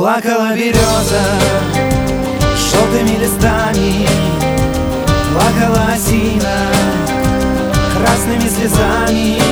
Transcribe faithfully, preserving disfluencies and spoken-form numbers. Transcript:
Плакала береза желтыми листами, плакала осина красными слезами.